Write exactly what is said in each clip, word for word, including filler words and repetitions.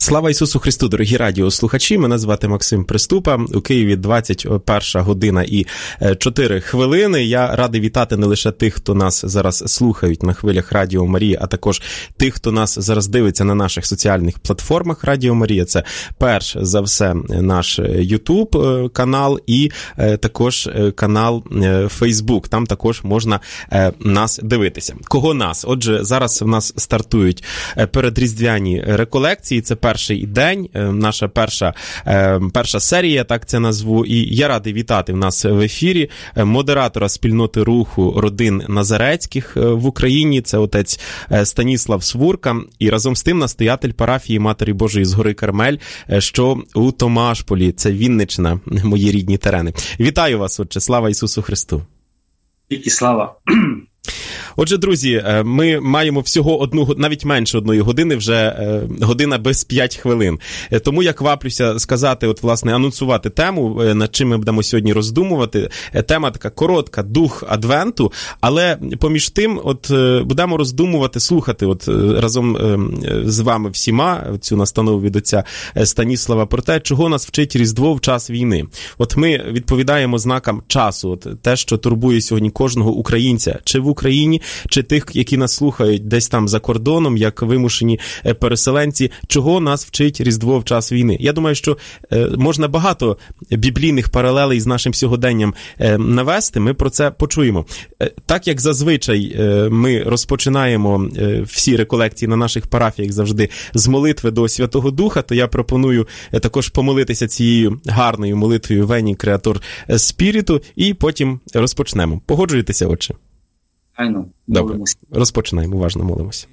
Слава Ісусу Христу, дорогі радіослухачі, мене звати Максим Приступа, у Києві двадцять перша година і чотири хвилини. Я радий вітати не лише тих, хто нас зараз слухають на хвилях Радіо Марія, а також тих, хто нас зараз дивиться на наших соціальних платформах Радіо Марія. Це перш за все наш YouTube канал і також канал Facebook. Там також можна нас дивитися. Кого нас? Отже, зараз в нас стартують передріздвяні реколекції. Це перший день, наша перша, перша серія, так це назву. І я радий вітати в нас в ефірі модератора спільноти руху родин Назарецьких в Україні. Це отець Станіслав Свурка. І разом з тим настоятель парафії Матері Божої з гори Кармель, що у Томашполі. Це Вінниччина, мої рідні терени. Вітаю вас, отче. Слава Ісусу Христу. І слава. Отже, друзі, ми маємо всього одну, навіть менше одної години, вже година без п'ять хвилин. Тому я кваплюся сказати, от, власне, анонсувати тему, над чим ми будемо сьогодні роздумувати. Тема така коротка, дух Адвенту, але поміж тим, от, будемо роздумувати, слухати, от, разом з вами всіма цю настанову від отця Станіслава про те, чого нас вчить Різдво в час війни. От ми відповідаємо знакам часу, от, те, що турбує сьогодні кожного українця, чи в Україні, чи тих, які нас слухають десь там за кордоном, як вимушені переселенці, чого нас вчить Різдво в час війни. Я думаю, що можна багато біблійних паралелей з нашим сьогоденням навести, ми про це почуємо. Так як зазвичай ми розпочинаємо всі реколекції на наших парафіях завжди з молитви до Святого Духа, то я пропоную також помолитися цією гарною молитвою «Вені Креатор Спіріту» і потім розпочнемо. Погоджуєтеся, отче? Айно, добре, розпочинаємо, уважно молимося.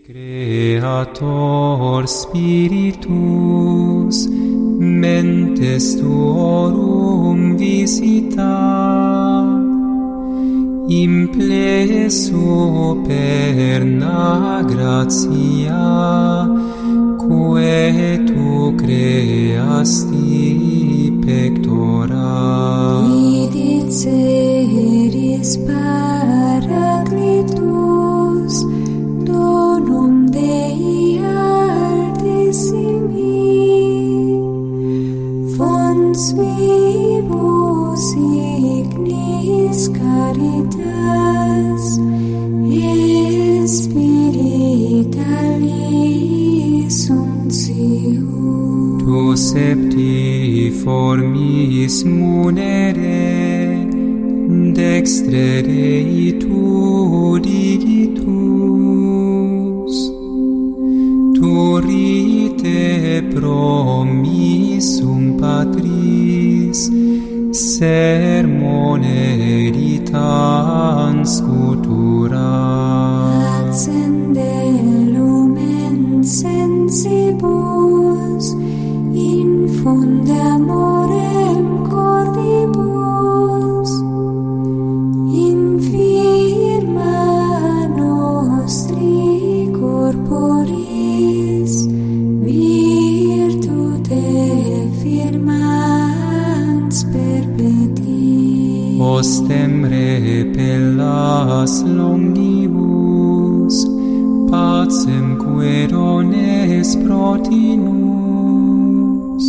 Creator Spiritus, mentes tuorum visita, impleso perna gratia, quae tu creasti pectora. Idiceris Paracletus, donum Dei altissimi, fons vivus ignis caritas, et spiritualis unctium. Tu septiformis munere, dextre Dei tu digitus, turite promissum Patris, sermone eritans scutura. Accende lumen sensibus, infunde amorem cordibus, infirma nostri corporis, virtute firmans perpeti. Ostem repellas longibus, pacem querones protinus,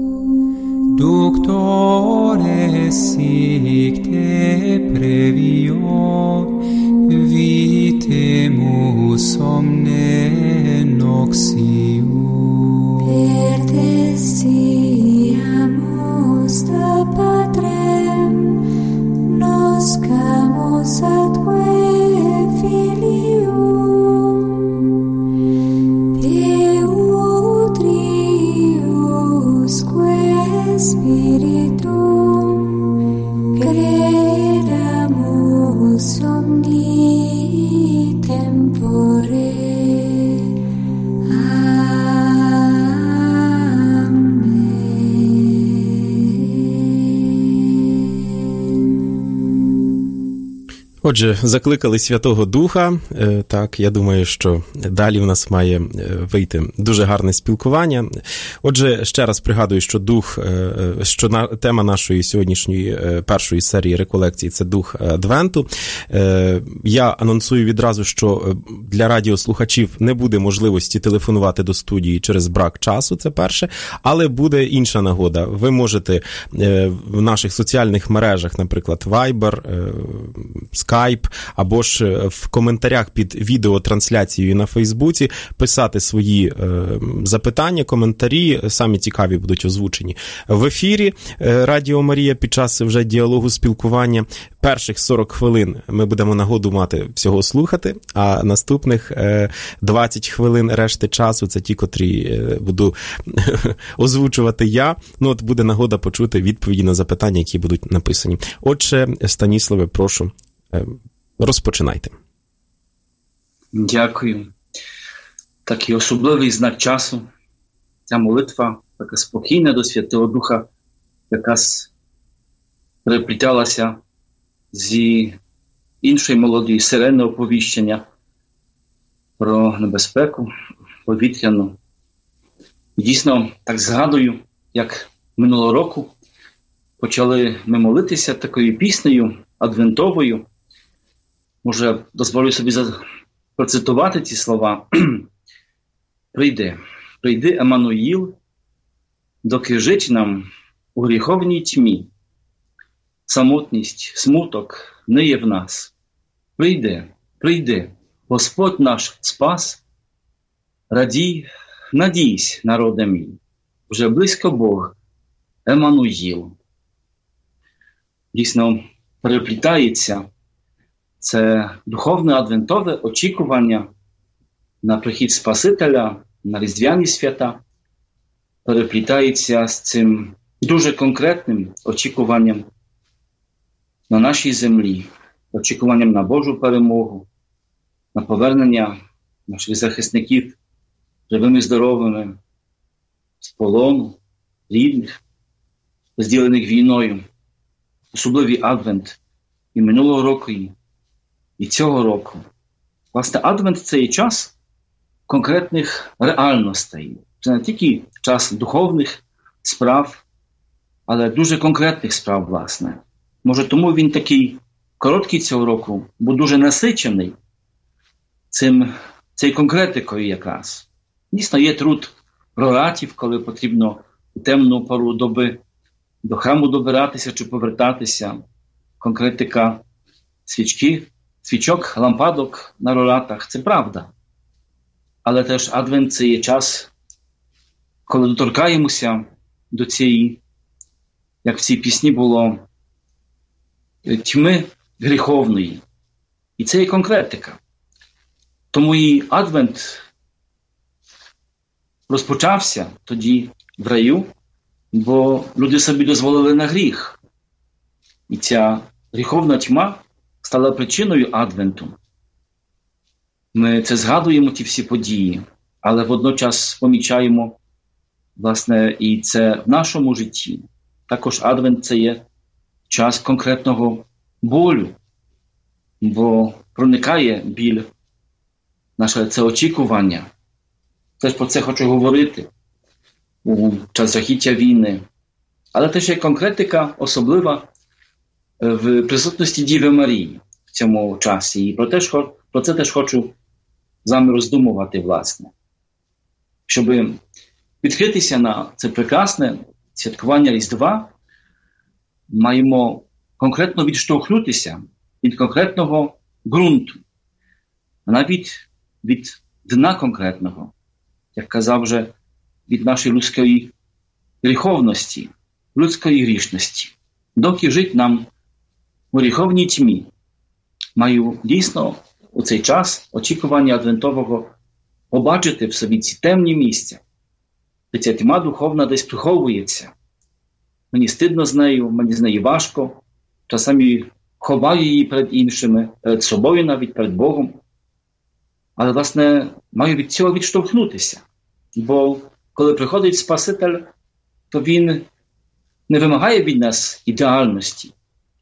ductores sic te previo, vitemus omne noxium. Pertestiamus da Patrem, noscamus atque filium, Deutriusque Spiritum, credamus omni tempore. Amen. Отже, закликали Святого Духа, так, я думаю, що далі в нас має вийти дуже гарне спілкування. Отже, ще раз пригадую, що дух, що на, тема нашої сьогоднішньої першої серії реколекцій – це дух Адвенту. Я анонсую відразу, що для радіослухачів не буде можливості телефонувати до студії через брак часу, це перше, але буде інша нагода. Ви можете в наших соціальних мережах, наприклад, Viber, Skype, або ж в коментарях під відеотрансляцією на Фейсбуці писати свої е, запитання, коментарі, самі цікаві будуть озвучені в ефірі Радіо Марія під час вже діалогу, спілкування. Перших сорок хвилин ми будемо нагоду мати всього слухати, а наступних е, двадцять хвилин решти часу це ті, котрі е, буду озвучувати я. Ну, от буде нагода почути відповіді на запитання, які будуть написані. Отже, Станіславе, прошу, розпочинайте. Дякую. Такий особливий знак часу. Ця молитва, така спокійна до Святого Духа, якась перепліталася зі іншої мелодії, сирени оповіщення про небезпеку повітряну. І дійсно, так згадую, як минулого року почали ми молитися такою піснею адвентовою. Може, дозволю собі процитувати ці слова. «Прийди, прийди, Еммануїл, доки жить нам у гріховній тьмі. Самотність, смуток ниє в нас. Прийди, прийди, Господь наш спас. Радій, надійсь, народе мій, вже близько Бог, Еммануїл». Дійсно, переплітається це духовне адвентове очікування на прихід Спасителя, на різдвяні свята, переплітається з цим дуже конкретним очікуванням на нашій землі, очікуванням на Божу перемогу, на повернення наших захисників живими, здоровими, з полону, рідних, розділених війною. Особливий адвент і минулого року, і І цього року. Власне, адвент – це і час конкретних реальностей. Це не тільки час духовних справ, але дуже конкретних справ, власне. Може, тому він такий короткий цього року, бо дуже насичений цим, цією конкретикою якраз. Дійсно, є труд проратів, коли потрібно у темну пору доби до храму добиратися чи повертатися. Конкретика свічки, свічок, лампадок на роратах – це правда. Але теж адвент – це є час, коли доторкаємося до цієї, як в цій пісні було, тьми гріховної. І це є конкретика. Тому і адвент розпочався тоді в раю, бо люди собі дозволили на гріх. І ця гріховна тьма стала причиною адвенту. Ми це згадуємо, ті всі події, але водночас помічаємо, власне, і це в нашому житті. Також адвент – це є час конкретного болю, бо проникає біль, наше це очікування. Теж про це хочу говорити у час жахіття війни. Але теж є конкретика особлива в присутності Діви Марії в цьому часі. І про, теж, про це теж хочу з вами роздумувати, власне. Щоб відкритися на це прекрасне святкування Різдва, маємо конкретно відштовхнутися від конкретного ґрунту, навіть від дна конкретного, як казав вже, від нашої людської гріховності, людської грішності. Доки жить нам у гріховній тьмі, маю дійсно у цей час очікування адвентового побачити в собі ці темні місця, де ця тьма духовна десь приховується. Мені стидно з нею, мені з нею важко, часами ховаю її перед іншими, перед собою навіть, перед Богом. Але, власне, маю від цього відштовхнутися. Бо коли приходить Спаситель, то Він не вимагає від нас ідеальності.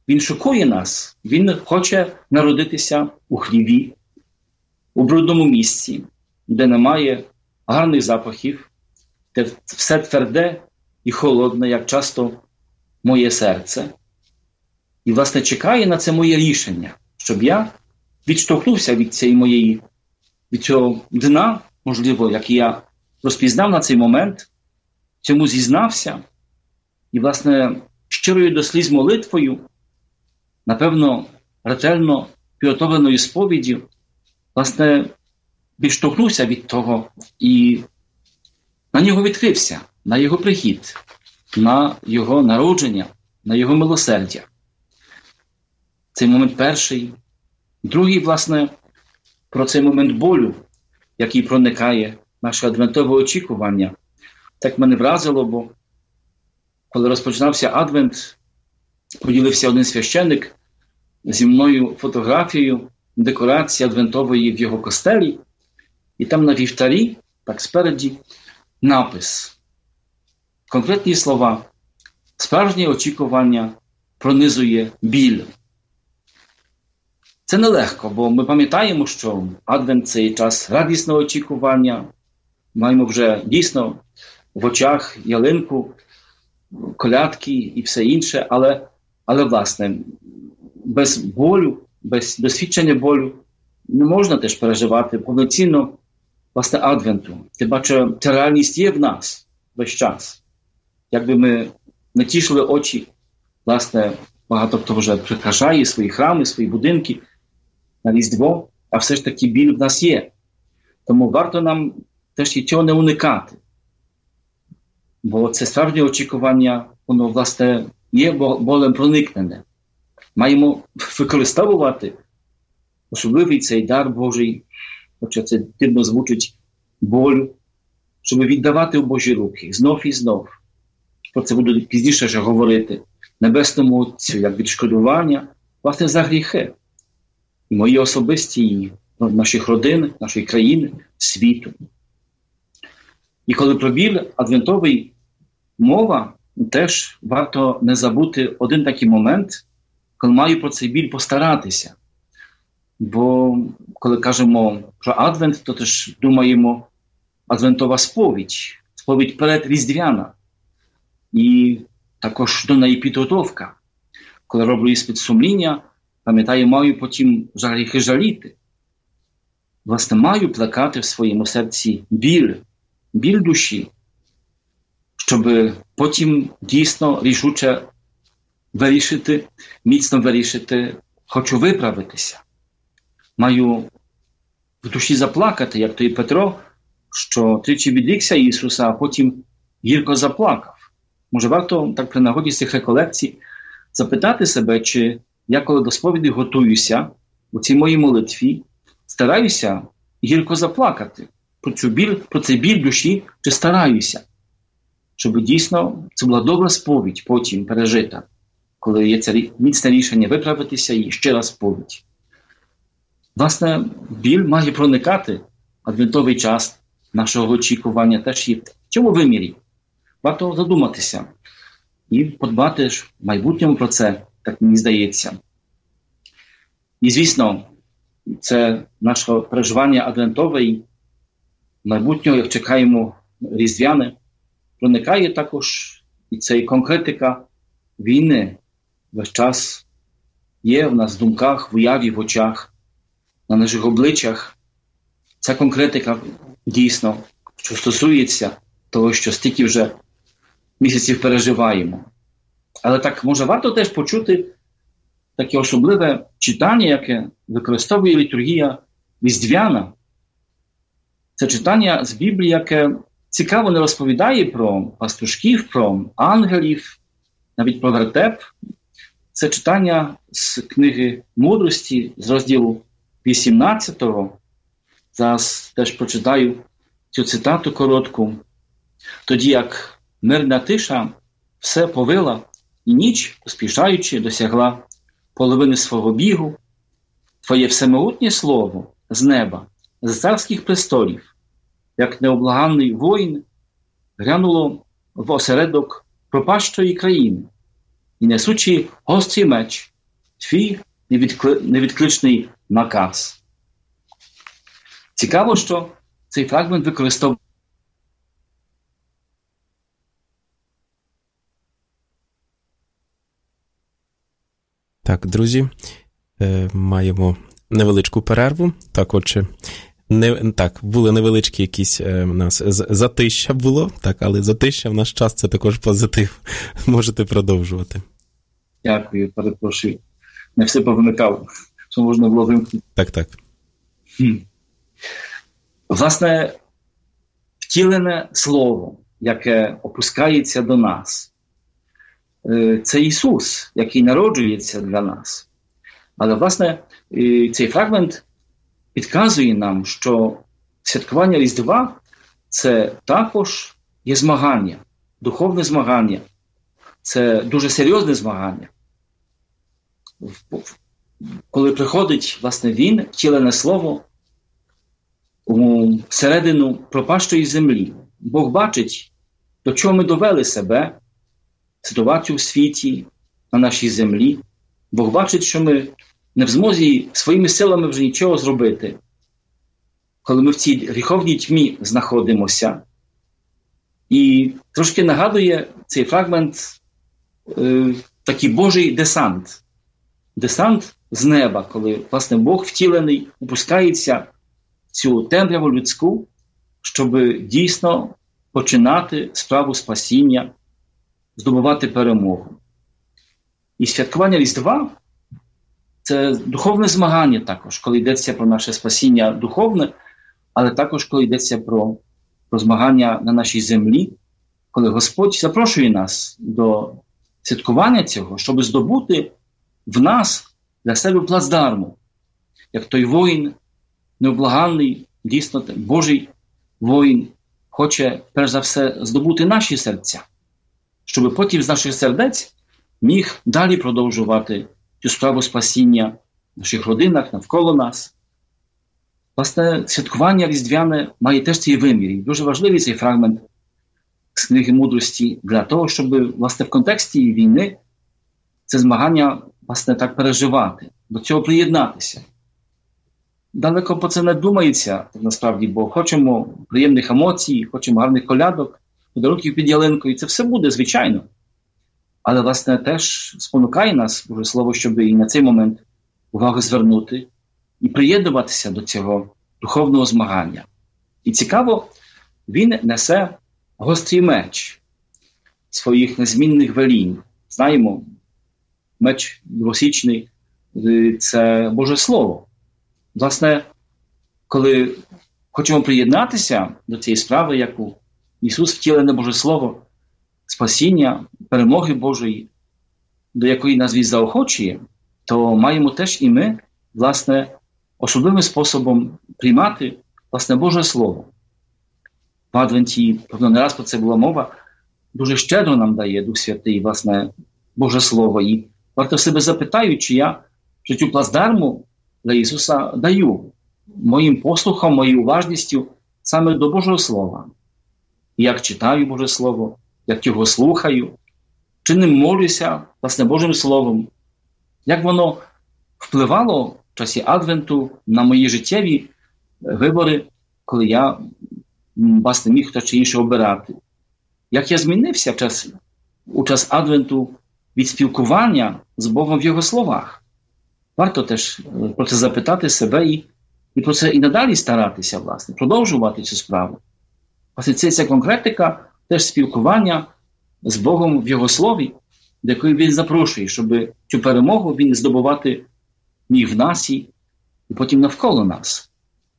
Він шокує нас. Він хоче народитися у хліві, у брудному місці, де немає гарних запахів, де все тверде і холодне, як часто моє серце. І, власне, чекає на це моє рішення, щоб я відштовхнувся від цієї моєї, від цього дна, можливо, як я розпізнав на цей момент, цьому зізнався. І, власне, щирою до сліз молитвою, напевно, ретельно підготовленою сповіддю, власне, відштовхнувся від того і на нього відкрився, на його прихід, на його народження, на його милосердя. Цей момент перший. Другий, власне, про цей момент болю, який проникає наше адвентове очікування. Так мене вразило, бо коли розпочинався адвент, поділився один священник зі мною фотографією декорації адвентової в його костелі, і там на вівтарі, так спереді, напис. Конкретні слова. Справжнє очікування пронизує біль. Це нелегко, бо ми пам'ятаємо, що адвент – це час радісного очікування. Маємо вже дійсно в очах ялинку, колядки і все інше, але, але власне, без болю, без досвідчення болю не можна теж переживати повноцінно власне адвенту. Тим паче, ця реальність є в нас весь час. Якби ми не тішили очі, власне, багато хто вже прикрашає свої храми, свої будинки на Різдво, а все ж таки біль в нас є. Тому варто нам теж і цього не уникати. Бо це справжнє очікування, воно, власне, є болем проникнене. Маємо використовувати особливий цей дар Божий, хоча це дивно звучить, болю, щоб віддавати у Божі руки знов і знов. Про це буду пізніше вже говорити. Небесному Отцю, як відшкодування, власне, за гріхи. І мої особисті, і наших родин, нашої країни, світу. І коли про біль адвентовий мова, теж варто не забути один такий момент, коли маю про цей біль постаратися. Бо коли кажемо про адвент, то теж думаємо адвентова сповідь, сповідь передріздвяна. І також до неї підготовка. Коли роблю іспит сумління, пам'ятаю, маю потім за гріхи жаліти. Власне, маю плекати в своєму серці біль, біль душі, щоб потім дійсно рішуче вирішити, міцно вирішити, хочу виправитися. Маю в душі заплакати, як той Петро, що тричі відрікся Ісуса, а потім гірко заплакав. Може, варто так при нагоді з цих реколекцій запитати себе, чи я, коли до сповіді готуюся у цій моїй молитві, стараюся гірко заплакати про цю біль, про цей біль душі, чи стараюся, щоб дійсно це була добра сповідь потім пережита, коли є це міцне рішення виправитися і ще раз сповідь. Власне, біль має проникати адвентовий час нашого очікування теж і в цьому вимірі. Варто задуматися і подбати ж в майбутньому про це, так мені здається. І, звісно, це наше переживання адвентове і майбутнього, як чекаємо різдвяне, проникає також і цей конкретика війни. Весь час є в нас в думках, в уяві, в очах, на наших обличчях. Ця конкретика дійсно, що стосується того, що стільки вже місяців переживаємо. Але так, може, варто теж почути таке особливе читання, яке використовує літургія різдвяна. Це читання з Біблії, яке цікаво не розповідає про пастушків, про ангелів, навіть про вертеп. Це читання з книги «Мудрості», з розділу вісімнадцятого. Зараз теж прочитаю цю цитату коротку. «Тоді як мирна тиша все повила, і ніч, поспішаючи, досягла половини свого бігу, твоє всемогутнє слово з неба, з царських престолів, як необлаганний воїн, грянуло в осередок пропащої країни, і, несучи гострий меч, твій невідкли... невідкличний наказ. Цікаво, що цей фрагмент використовує Так, друзі, е, маємо невеличку перерву. Так, отже, не, так, були невеличкі якісь е, у нас затища було, так, але затища в наш час це також позитив. Можете продовжувати. Дякую, перепрошую. Не все повимикав, що можна було вимкнути. Так, так. Хм. Власне, втілене слово, яке опускається до нас, це Ісус, який народжується для нас. Але, власне, цей фрагмент підказує нам, що святкування Різдва – це також є змагання, духовне змагання. Це дуже серйозне змагання. Коли приходить, власне, Він, втілене слово, у середину пропащої землі, Бог бачить, до чого ми довели себе, ситуацію в світі, на нашій землі. Бог бачить, що ми не в змозі своїми силами вже нічого зробити. Коли ми в цій гріховній тьмі знаходимося. І трошки нагадує цей фрагмент е, такий Божий десант. Десант з неба, коли, власне, Бог втілений опускається в цю темряву людську, щоб дійсно починати справу спасіння, здобувати перемогу. І святкування Різдва – це духовне змагання також, коли йдеться про наше спасіння духовне, але також коли йдеться про, про змагання на нашій землі, коли Господь запрошує нас до святкування цього, щоб здобути в нас для себе плацдарму, як той воїн, необлаганний, дійсно Божий воїн, хоче перш за все здобути наші серця, щоб потім з наших сердець міг далі продовжувати цю справу спасіння в наших родинах, навколо нас. Власне, святкування різдвяне має теж цей вимір. І дуже важливий цей фрагмент з книги мудрості для того, щоб, власне, в контексті війни це змагання, власне, так переживати, до цього приєднатися. Далеко про це не думається, так насправді, бо хочемо приємних емоцій, хочемо гарних колядок, подарунків під ялинкою, це все буде, звичайно. Але, власне, теж спонукає нас, Боже Слово, щоб і на цей момент увагу звернути і приєднуватися до цього духовного змагання. І цікаво, він несе гострий меч своїх незмінних велінь. Знаємо, меч двосічний – це Боже Слово. Власне, коли хочемо приєднатися до цієї справи, яку Ісус втілене Боже Слово, спасіння, перемоги Божої, до якої нас Він заохочує, то маємо теж і ми, власне, особливим способом приймати, власне, Боже Слово. В Адвенті, певно, не раз про це була мова, дуже щедро нам дає Дух Святий, власне, Боже Слово. І варто себе запитаю, чи я цю плацдарму для Ісуса даю моїм послухом, моєю уважністю саме до Божого Слова. Як читаю Боже Слово, як його слухаю, чи не молюся, власне, Божим Словом, як воно впливало в часі Адвенту на мої життєві вибори, коли я, власне, міг хто чи інше обирати. Як я змінився в час, у час Адвенту від спілкування з Богом в Його словах. Варто теж про це запитати себе і, і про це і надалі старатися, власне, продовжувати цю справу. Власне, це ця конкретика, теж спілкування з Богом в Його Слові, до якої Він запрошує, щоб цю перемогу Він здобувати міг в нас і, і потім навколо нас.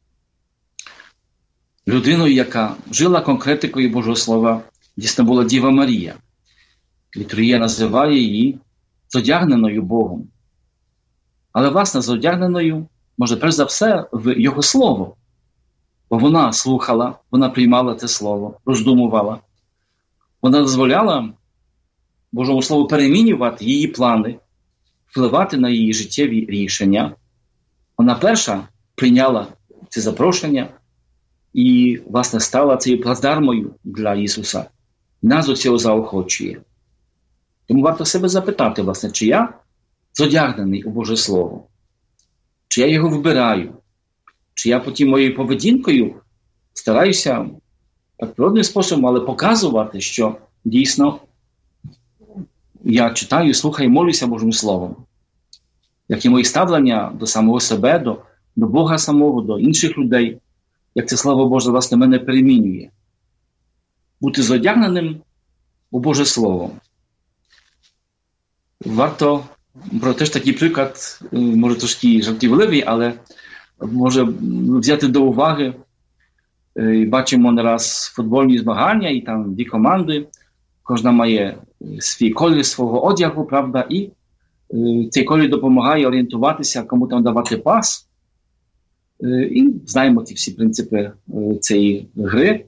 Людиною, яка жила конкретикою Божого Слова, дійсно була Діва Марія. Літургія називає її зодягненою Богом. Але, власне, зодягненою, може, перш за все, в Його Слово. Бо вона слухала, вона приймала це Слово, роздумувала. Вона дозволяла Божому Слову перемінювати її плани, впливати на її життєві рішення. Вона перша прийняла це запрошення і, власне, стала цією плацдармою для Ісуса. Нас до цього заохочує. Тому варто себе запитати, власне, чи я зодягнений у Боже Слово? Чи я його вибираю? Чи я потім моєю поведінкою стараюся так природним способом, але показувати, що дійсно я читаю, слухаю, молюся Божим Словом? Як і моє ставлення до самого себе, до, до Бога самого, до інших людей, як це Слово Боже, власне, мене перемінює. Бути зодягненим у Боже Слово. Варто, про теж такий приклад, може трошки жартівливий, але може взяти до уваги. Бачимо не раз футбольні змагання, і там дві команди, кожна має свій колір свого одягу, правда, і цей колір допомагає орієнтуватися, кому там давати пас. І знаємо ці всі принципи цієї гри.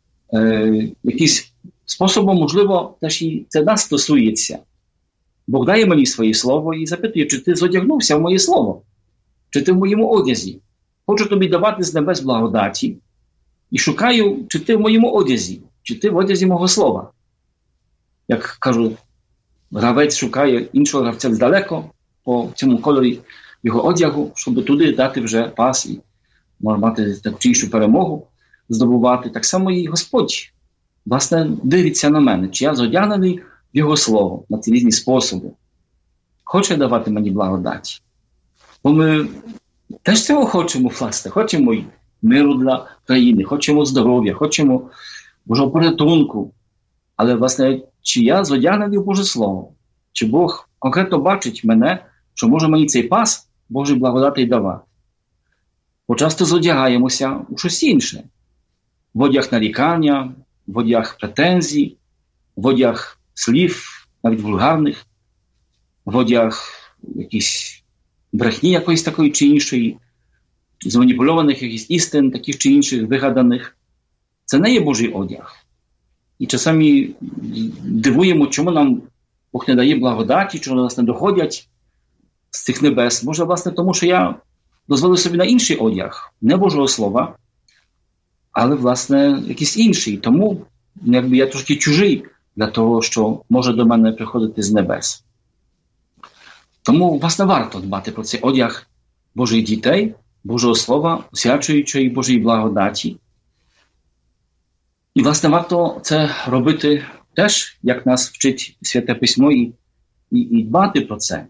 Якийсь способом, можливо, теж і це нас стосується. Бог дає мені своє слово і запитує, чи ти зодягнувся в моє слово? Чи ти в моєму одязі? Хочу тобі давати з небес благодаті і шукаю, чи ти в моєму одязі, чи ти в одязі мого слова. Як кажу, гравець шукає іншого гравця здалеко по цьому кольорі його одягу, щоб туди дати вже пас і може мати таку чи іншу перемогу здобувати. Так само і Господь, власне, дивиться на мене, чи я зодягнений в Його Слово на ці різні способи. Хоче давати мені благодаті. Бо ми теж цього хочемо, власне, хочемо й миру для країни, хочемо здоров'я, хочемо Божого порятунку. Але, власне, чи я зодягнений в Боже Слово? Чи Бог конкретно бачить мене, що може мені цей пас Божий благодати й давати? Бо часто зодягаємося у щось інше. В одяг нарікання, в одяг претензій, в одяг слів, навіть вульгарних, в одяг якісь брехні якоїсь такої чи іншої, зманіпульованих якісь істин, таких чи інших вигаданих. Це не є Божий одяг. І часами дивуємо, чому нам Бог не дає благодаті, чому до нас не доходять з цих небес. Може, власне, тому що я дозволив собі на інший одяг, не Божого Слова, але, власне, якийсь інший. Тому, якби я трошки чужий для того, що може до мене приходити з небес. Тому, власне, варто дбати про цей одяг Божих дітей, Божого Слова, освячуючої Божої благодаті. І, власне, варто це робити теж, як нас вчить Святе Письмо, і, і, і дбати про це.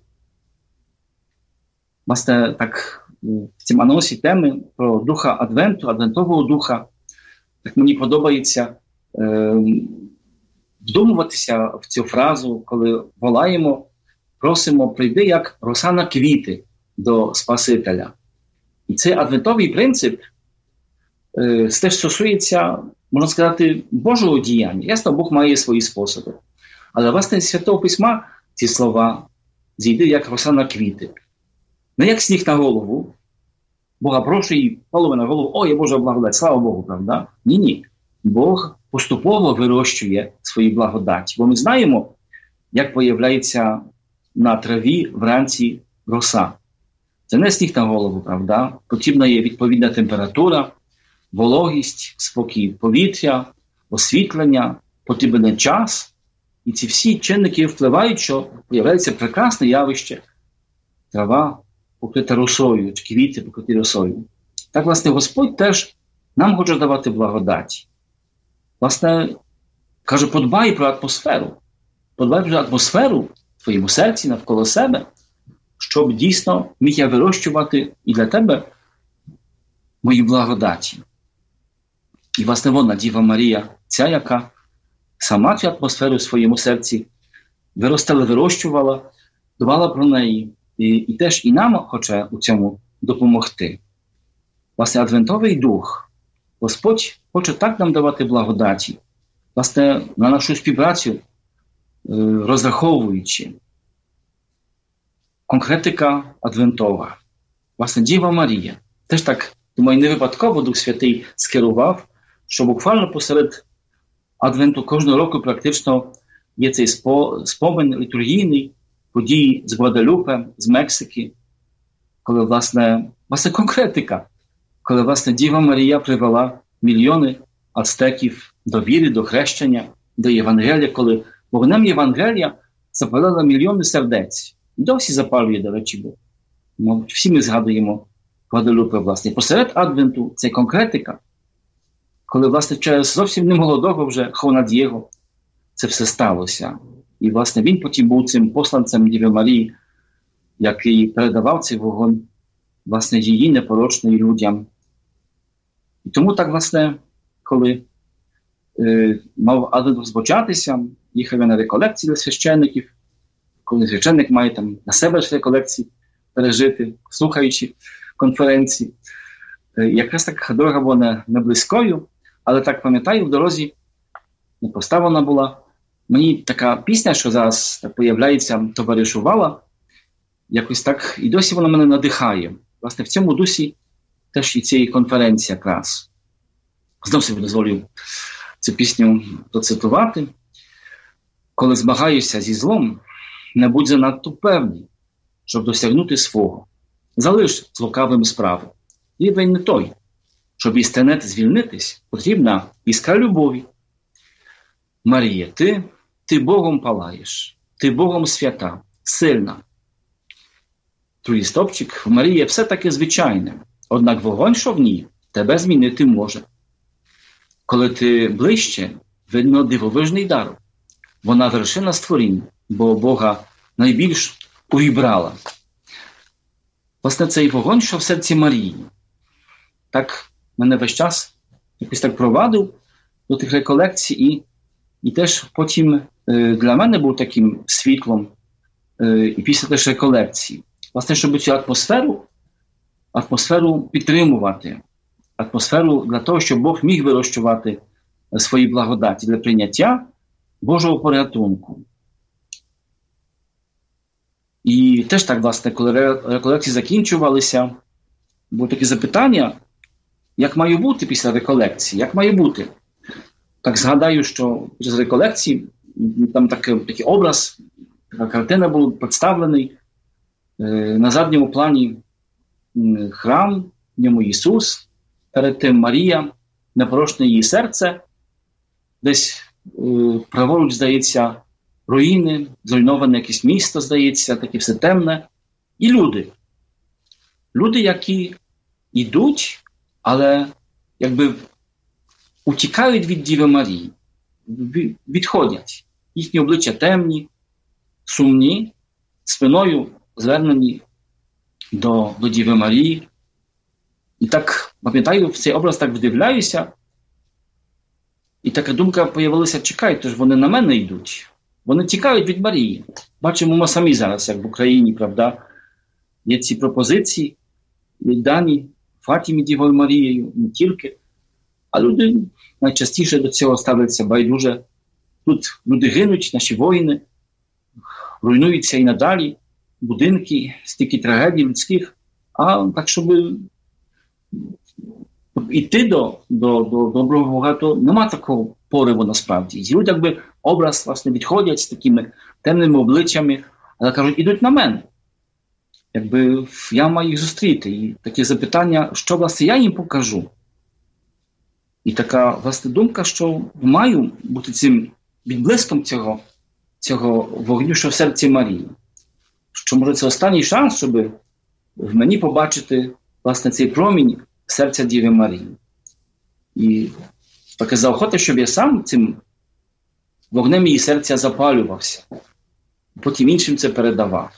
Власне, так, в цьому анонсі теми про духа Адвенту, Адвентового духа, так мені подобається е, вдумуватися в цю фразу, коли волаємо, просимо, прийди як роса на квіти до Спасителя. І цей адвентовий принцип е, теж стосується, можна сказати, Божого діяння. Ясно, Бог має свої способи. Але, власне, з Святого Письма ці слова «зійди як роса на квіти». Не як сніг на голову. Бога прошу і полови на голову, о, я Божа благодать, слава Богу, правда? Ні-ні. Бог поступово вирощує свої благодаті. Бо ми знаємо, як появляється на траві вранці роса. Це не сніг на голову, правда? Потрібна є відповідна температура, вологість, спокій повітря, освітлення, потрібен час. І ці всі чинники впливають, що появляється прекрасне явище. Трава покрита росою, чи квіти покриті росою. Так, власне, Господь теж нам хоче давати благодаті. Власне, каже, подбай про атмосферу. Подбай про атмосферу в твоєму серці, навколо себе, щоб дійсно міг я вирощувати і для тебе мої благодаті. І, власне, вона, Діва Марія, ця, яка сама цю атмосферу в своєму серці виростала, вирощувала, дбала про неї. І, і теж і нам хоче у цьому допомогти. Власне, адвентовий дух, Господь хоче так нам давати благодаті, власне, на нашу співпрацю е, розраховуючи. Конкретика адвентова. Власне, Діва Марія. Теж так, думаю, не випадково Дух Святий скерував, що буквально посеред адвенту кожного року практично є цей спомин літургійний, події з Гваделупе, з Мексики, коли, власне, власне, конкретика, коли, власне, Діва Марія привела мільйони ацтеків до віри, до хрещення, до Євангелія, коли вогнем Євангелія запалила мільйони сердець. І досі запалює, до речі, бо мабуть, всі ми згадуємо Гваделупе, власне. Посеред Адвенту це конкретика, коли, власне, через зовсім немолодого вже Хуана Дієго це все сталося. І, власне, він потім був цим посланцем Діви Марії, який передавав цей вогонь, власне, її непорочної людям. І тому так, власне, коли е, мав Адвент розпочатися, їхав я на реколекції для священників, коли священник має там на себе ж реколекції пережити, слухаючи конференції. Е, якраз так дорога була не, не близькою, але так пам'ятаю, в дорозі не поставлена була. Мені така пісня, що зараз так появляється, товаришувала, якось так, і досі вона мене надихає. Власне, в цьому дусі теж і цієї конференції якраз. Знов собі дозволю цю пісню доцитувати. Коли змагаюся зі злом, не будь занадто певний, щоб досягнути свого. Залиш з лукавим справи. Рівень не той. Щоб із тенет звільнитись, потрібна іскра любові. Марія, ти, ти Богом палаєш, ти Богом свята, сильна. Другий стопчик, в Марії все таки звичайне, однак вогонь, що в ній, тебе змінити може. Коли ти ближче, видно дивовижний дар. Вона вершина створіння, бо Бога найбільш увібрала. Власне, цей вогонь, що в серці Марії, так мене весь час якось так провадив до тих реколекцій і, і теж потім е, для мене був таким світлом е, і після теж реколекції. Власне, щоб цю атмосферу, атмосферу підтримувати, атмосферу для того, щоб Бог міг вирощувати свої благодаті для прийняття Божого порятунку. І теж так, власне, коли реколекції закінчувалися, було таке запитання, як має бути після реколекції, як має бути. Так згадаю, що під час реколекції там такий, такий образ, така картина була представлений. На задньому плані храм, в ньому Ісус, перед тим Марія, непорочне її серце, десь праворуч, здається, руїни, зруйноване якесь місто, здається, таке все темне. І люди. Люди, які йдуть, але якби утікають від Діви Марії, відходять. Їхні обличчя темні, сумні, спиною звернені до, до Діви Марії. І так, пам'ятаю, в цей образ так вдивляюся, і така думка появилася, чекай, то ж вони на мене йдуть. Вони тікають від Марії. Бачимо ми самі зараз, як в Україні, правда, є ці пропозиції, є дані Фатімі Дівою Марією, не тільки. А люди найчастіше до цього ставляться байдуже. Тут люди гинуть, наші воїни, руйнуються і надалі, будинки, стільки трагедій людських. А так, щоб йти до, до, до доброго Бога, то нема такого пориву насправді. І люди якби образ, власне, відходять з такими темними обличчями, але кажуть, ідуть на мене. Якби я маю їх зустріти. І таке запитання, що, власне, я їм покажу. І така, власне, думка, що маю бути цим відблиском цього, цього вогню, що в серці Марії. Що, може, це останній шанс, щоб в мені побачити, власне, цей промінь серця Діви Марії. І таке заохота, щоб я сам цим вогнем її серця запалювався. Потім іншим це передавав.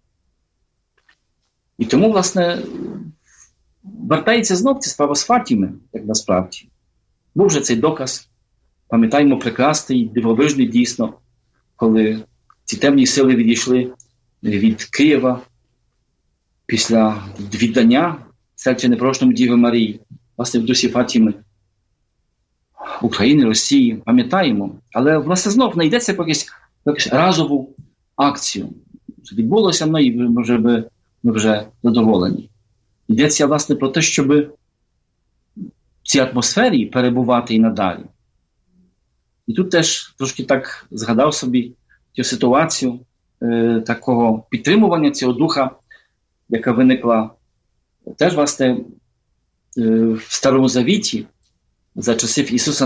І тому, власне, вертається знов ця справа з Фатіми, як насправді. Був вже цей доказ, пам'ятаємо, прекрасний, дивовижний дійсно, коли ці темні сили відійшли від Києва після віддання серця непорочному Діви Марії, власне, в дусі Фатіми, України, Росії, пам'ятаємо. Але, власне, знов не йдеться про якусь, якусь разову акцію. Відбулося, ну і ми вже, ми вже задоволені. Йдеться, власне, про те, щоб в цій атмосфері перебувати і надалі. І тут теж трошки так згадав собі цю ситуацію е, такого підтримування цього духа, яка виникла теж, власне, е, в Старому Завіті, за часів Ісуса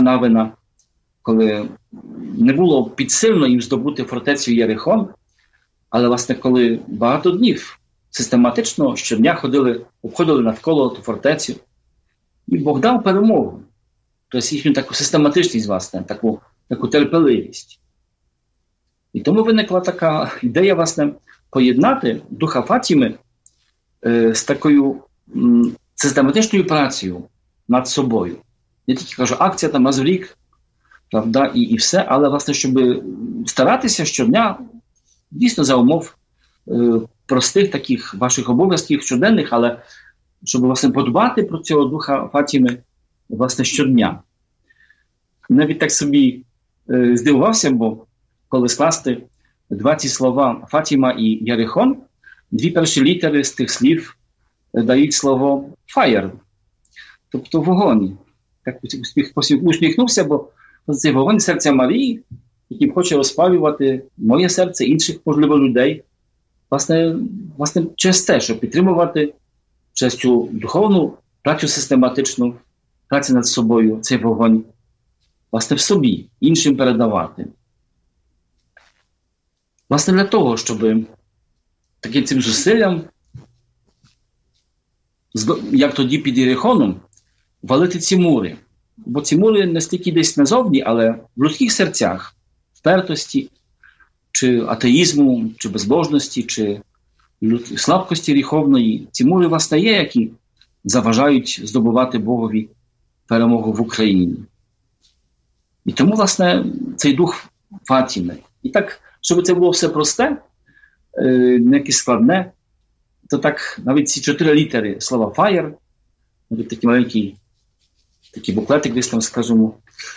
Але, власне, коли багато днів систематично щодня ходили, обходили навколо ту фортецю, і Бог дав перемогу. Тобто їхню таку систематичність, власне, таку, таку терпеливість. І тому виникла така ідея, власне, поєднати духа Фатіми е, з такою м, систематичною працею над собою. Не тільки, кажу, акція там раз в рік, правда, і, і все, але, власне, щоб старатися щодня, дійсно, за умов е, простих таких ваших обов'язків щоденних, але щоб, власне, подбати про цього духа Фатіми, власне, щодня. Навіть так собі е, здивувався, бо коли скласти два ці слова «Фатіма» і «Ярихон», дві перші літери з тих слів дають слово «fire», тобто «вогонь». Так усміхнувся, бо цей вогонь серця Марії, який хоче розпалювати моє серце, інших, можливо, людей, власне, власне, через те, щоб підтримувати через цю духовну працю систематичну, працю над собою, цей вогонь, власне, в собі, іншим передавати. Власне, для того, щоб таким цим зусиллям, як тоді під Єрихоном, валити ці мури. Бо ці мури не стільки десь назовні, але в людських серцях, впертості, чи атеїзму, чи безбожності, чи слабкості гріховної. Ці мури, власне, є, які заважають здобувати Богові перемогу в Україні. І тому, власне, цей дух Фатіми. І так, щоб це було все просте, не якесь складне, то так навіть ці чотири літери слова «fire», навіть такий маленький такий буклетик десь там, скажімо,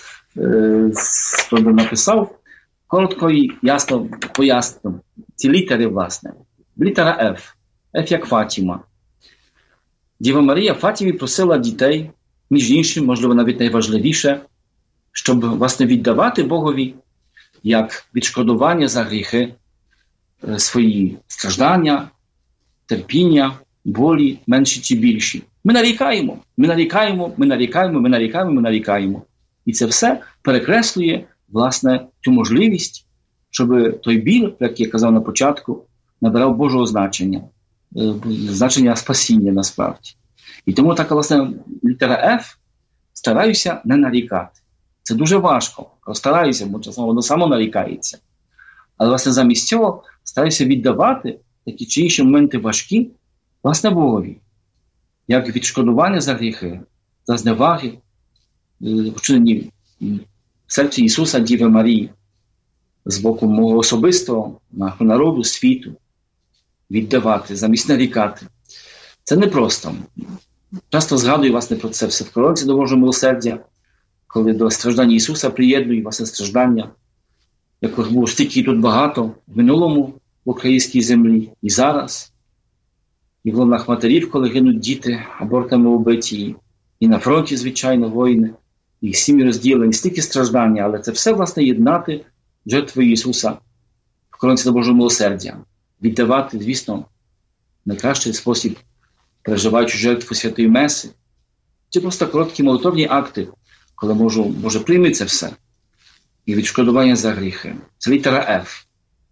хто би написав, коротко і ясно пояснено. Ці літери, власне. Літера F. F як Фатіма. Діва Марія Фатімі просила дітей, між іншим, можливо, навіть найважливіше, щоб, власне, віддавати Богові як відшкодування за гріхи свої страждання, терпіння, болі, менші чи більші. Ми нарікаємо, ми нарікаємо, ми нарікаємо, ми нарікаємо, ми нарікаємо. І це все перекреслює, власне, цю можливість, щоб той біль, як я казав на початку, набирав Божого значення, значення спасіння насправді. І тому така, власне, літера F стараюся не нарікати. Це дуже важко. Стараюся, бо часом воно само нарікається. Але, власне, замість цього стараюся віддавати такі чи інші моменти важкі, власне, Богові. Як відшкодування за гріхи, за зневаги, вчинені в серці Ісуса Діви Марії з боку мого особистого, народу, світу, віддавати, замість нарікати. Це непросто. Часто згадую, власне, про це все в коронці до Божого милосердя, коли до страждання Ісуса приєдную, власне, страждання, яких було стільки тут багато в минулому в українській землі і зараз, і в лонах матерів, коли гинуть діти, абортами убиті, і на фронті, звичайно, воїни, і сім'ї розділені, стільки страждання, але це все, власне, єднати жертвою Ісуса в коронці до Божого милосердя. Віддавати, звісно, найкращий спосіб, переживаючи жертву Святої Меси. Це просто короткі молитовні акти, коли можу, Боже, прийми це все. І відшкодування за гріхи. Це літера F.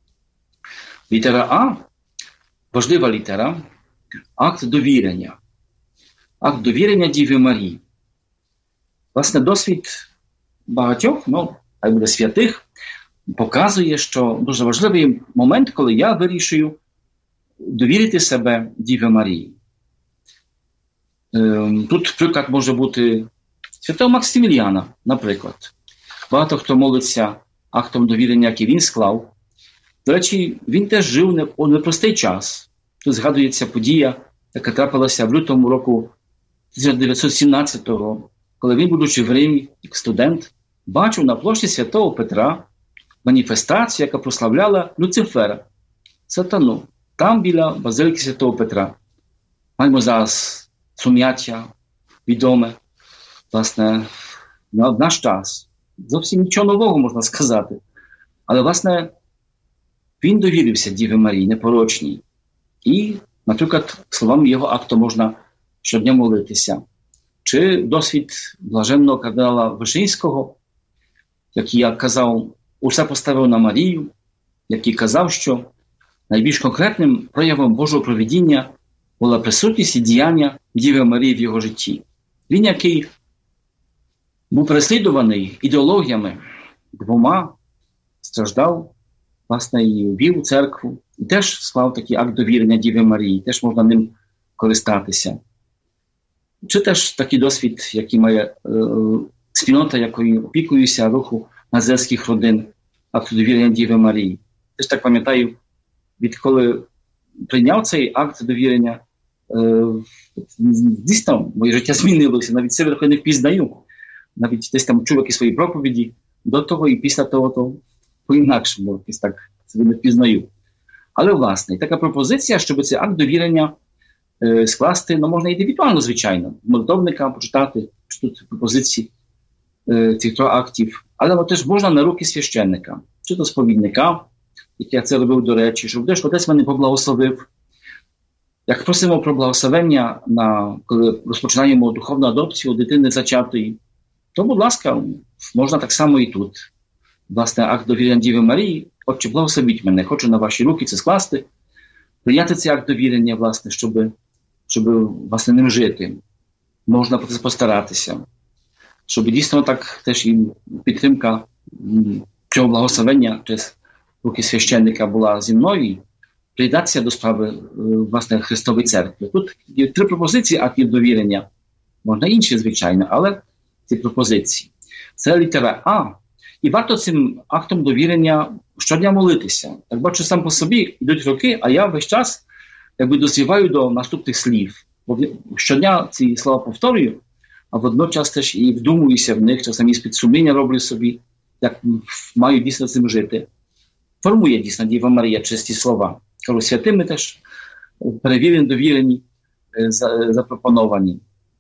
Літера А – важлива літера, акт довірення. Акт довірення Діві Марії. Власне, досвід багатьох, ну, хай буде святих, показує, що дуже важливий момент, коли я вирішую довірити себе Діві Марії. Тут приклад може бути святого Максиміліана, наприклад. Багато хто молиться актом довірення, який він склав. До речі, він теж жив у непростий час. Тут згадується подія, яка трапилася в лютому року тисяча дев'ятсот сімнадцятого, коли він, будучи в Римі, як студент, бачив на площі Святого Петра маніфестацію, яка прославляла Люцифера, сатану, там біля базилики Святого Петра. Маємо зараз сум'яття відоме, власне, на наш час. Зовсім нічого нового, можна сказати. Але, власне, він довірився Діві Марії, непорочній. І, наприклад, словами його акту можна щодня молитися. Чи досвід блаженного кардинала Вишинського, який, як казав, усе поставив на Марію, який казав, що найбільш конкретним проявом Божого провидіння була присутність і діяння Діви Марії в його житті. Він, який був переслідуваний ідеологіями двома, страждав, власне, і ввів у церкву, і теж склав такий акт довірення Діви Марії, теж можна ним користатися. Чи теж такий досвід, який має е, спільнота, якою опікуюся, руху назарецьких родин, акту довірення Діви Марії. Теж так пам'ятаю, відколи прийняв цей акт довірення, е, дійсно, моє життя змінилося, навіть себе трохи не впізнаю. Навіть десь там чув якісь свої проповіді, до того і після того, то по-інакшому, якось так себе не впізнаю. Але, власне, така пропозиція, щоб цей акт довірення е, скласти, ну, можна індивідуально, звичайно, молитовника почитати, що тут пропозиції е, цих трьох актів, але ну, теж можна на руки священника, чи то сповідника, як я це робив, до речі, щоб теж отець мене поблагословив. Як просимо про благословення, на, коли розпочинаємо духовну адопцію дитини зачатої, то, будь ласка, можна так само і тут. Власне, акт довірення Діви Марії, Отче, благословіть мене, хочу на ваші руки це скласти, прийняти цей акт довірення, власне, щоб, щоб власне, ним жити. Можна про це постаратися. Щоб дійсно так теж і підтримка цього благословення через руки священника була зі мною, приєднатися до справи, власне, Христової церкви. Тут є три пропозиції актів довірення. Можна інші, звичайно, але ці пропозиції. Це літера А. І варто цим актом довірення щодня молитися. Так бачу, сам по собі йдуть роки, а я весь час якби дозріваю до наступних слів. Бо щодня ці слова повторюю, а водночас теж і вдумуюся в них, часом і підсумлення роблю собі, як маю дійсно цим жити. Формує дійсно Діва Марія чисті слова. Кажу, святими теж перевірені, довірені, запропоновані.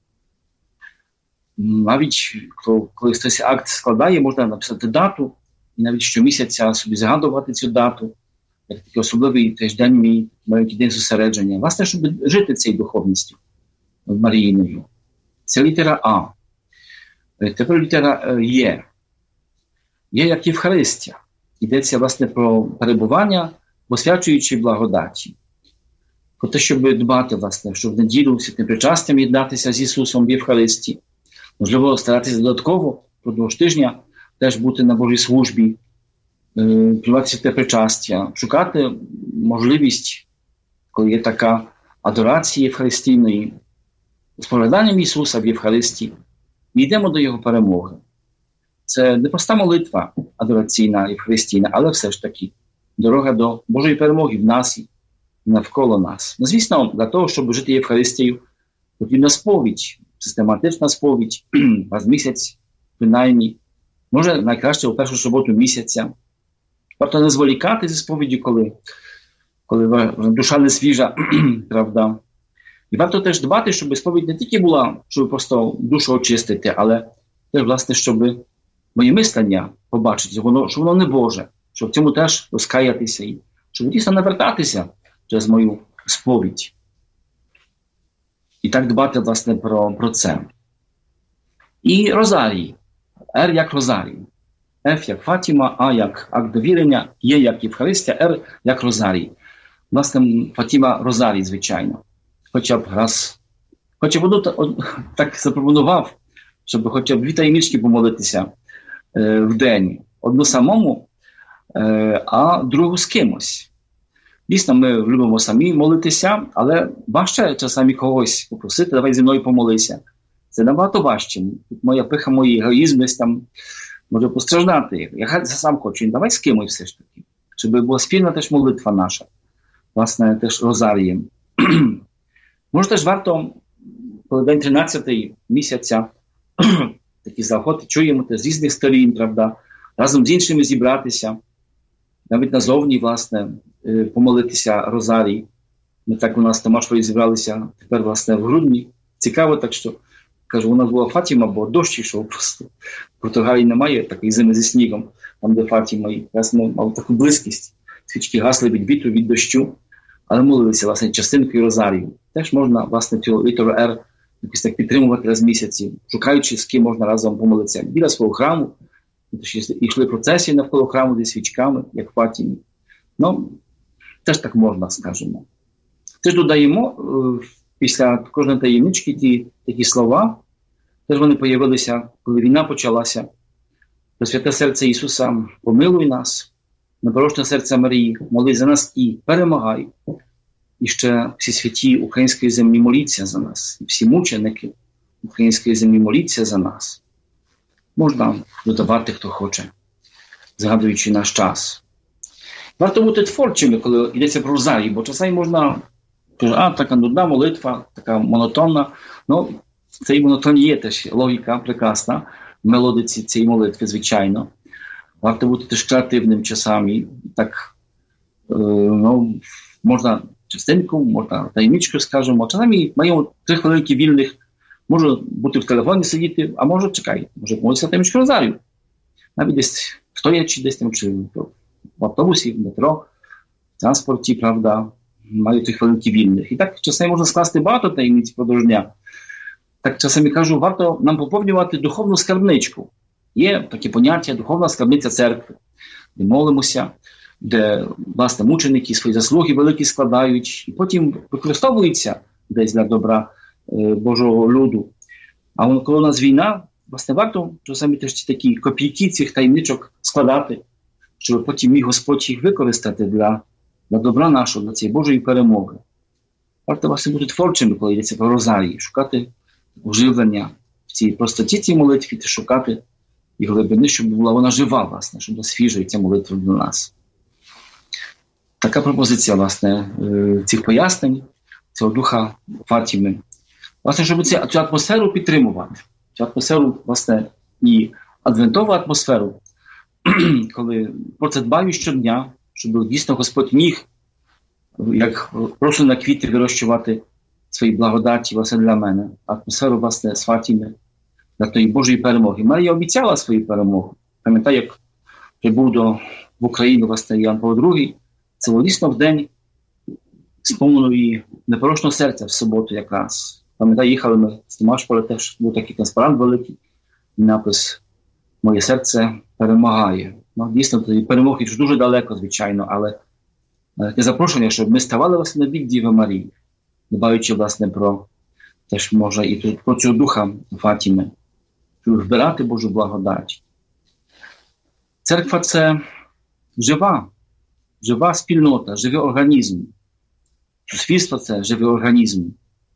Навіть коли хтось акт складає, можна написати дату, і навіть щомісяця собі згадувати цю дату, як такий особливий теж день мій, маленький день зосередження. Власне, щоб жити цією духовністю Маріїною. Це літера А. Тепер літера Є. Є як Євхаристія. Йдеться, власне, про перебування в освячуючій благодаті. Про те, щоб дбати, власне, щоб в неділю святим причастям єднатися з Ісусом в Євхаристії. Можливо, старатися додатково продовж тижня теж бути на Божій службі, е, приймати святе причастя, шукати можливість, коли є така адорація євхаристійної, спогляданням Ісуса в Євхаристії, і йдемо до Його перемоги. Це не проста молитва адораційна, євхаристійна, але все ж таки дорога до Божої перемоги в нас і навколо нас. Ну, звісно, для того, щоб жити Євхаристією, потрібна сповідь, систематична сповідь, раз в місяць, принаймні. Може, найкраще у першу суботу місяця. Варто не зволікати зі сповіддю, коли, коли душа не свіжа, правда. І варто теж дбати, щоб сповідь не тільки була, щоб просто душу очистити, але теж, власне, щоб моє мислення побачити, воно, що воно не Боже, щоб в цьому теж розкаятися і щоб дійсно навертатися через мою сповідь. І так дбати, власне, про, про це. І Розарій. Р як Розарій. Ф як Фатіма, А як акт довірення, Є як Євхаристія, Р як Розарій. Власне, Фатіма Розарій, звичайно. Хоча б раз. Хоча б одну так запропонував, щоб хоча б дві таємнички помолитися е, в день. Одну самому, е, а другу з кимось. Дійсно, ми любимо самі молитися, але важче часами когось попросити, давай зі мною помолися. Це набагато важче. Моя пиха, мої егоїзм десь там може постраждати. Я сам хочу, давай з кимось все ж таки. Щоб була спільна теж молитва наша. Власне, теж Розарієм. Може теж варто, коли день тринадцятий місяця, такі заохоти чуємо теж з різних сторін, правда, разом з іншими зібратися, навіть назовні, власне, помолитися Розарій. Ми так у нас в Томашові зібралися тепер, власне, в грудні. Цікаво, так що, кажу, у нас була Фатіма, бо дощ йшов просто. В Португалії немає такої зими зі снігом, там, де Фатіма. І якраз ми мали таку близькість. Свічки гасли від вітру, від дощу, але молилися, власне, частинкою Розарію. Теж можна, власне, цю літеру Р якось так підтримувати раз в місяці, шукаючи, з ким можна разом помолитися. Біля свого храму, йшли процесії навколо храму зі свічками, як в Фатімі. Ну, Теж так можна, скажемо. Теж додаємо після кожної таємнички ті такі слова, теж вони появилися, коли війна почалася. Пресвяте серце Ісуса, помилуй нас, непорочне серце Марії, молись за нас і перемагай. І ще всі святі української землі моліться за нас, і всі мученики української землі моліться за нас. Можна додавати, хто хоче, згадуючи наш час. Варто бути творчими, коли йдеться про розарій, бо часами можна сказати, а, така нудна молитва, така монотонна. Ну, в цій монотонії є теж логіка прекрасна, в мелодиці цієї молитви, звичайно. Варто бути теж креативним часами. Так, е, ну, можна частинку, можна таємничку, скажемо. Часами маємо три хвилинки вільних. Можу бути в телефоні сидіти, а можу, чекай, може помолитися таємничку розарію. Навіть десь стоячи, десь там, чи в автобусі, в метро, в транспорті, правда, маю три хвилинки вільних. І так часами можна скласти багато таємниць впродовж дня. Так часами кажу, варто нам поповнювати духовну скарбничку. Є таке поняття духовна скарбниця церкви, де молимося, де, власне, мученики свої заслуги великі складають, і потім використовуються десь для добра е, Божого люду. А коли у нас війна, власне, варто часами теж ці такі копійки цих таємничок складати, щоб потім міг Господь їх використати для, для добра нашого, для цієї Божої перемоги. Варто, власне, бути творчими, коли йдеться про розарії, шукати оживлення в цій простоті цій молитві, та шукати і глибини, щоб була вона жива, власне, щоб була свіжа і ця молитва для нас. Така пропозиція, власне, цих пояснень, цього духа Фатіми. Власне, щоб цю, цю атмосферу підтримувати. Цю атмосферу, власне, і адвентову атмосферу, коли про це дбаю щодня, щоб дійсно Господь міг, як просто на квіти вирощувати свої благодаті, власне, для мене. Атмосферу, власне, з Фатіми, для тої Божої перемоги. Марія обіцяла свою перемогу. Пам'ятаю, як прибув до, в Україну, власне, Іоанн Павло другий, це було дійсно в день сповненої непорочного серця в суботу якраз. Пам'ятаю, їхали ми з Тимашполя, теж був такий транспарант великий, і напис «Моє серце перемагає». Ну, дійсно, тоді перемоги ж дуже далеко, звичайно, але таке запрошення, щоб ми ставали, власне, на бік Діви Марії, дбаючи, власне, про теж, може, і про цього духа Фатіми, щоб вбирати Божу благодать. Церква – це жива, жива спільнота, живий організм. Суспільство – це живий організм.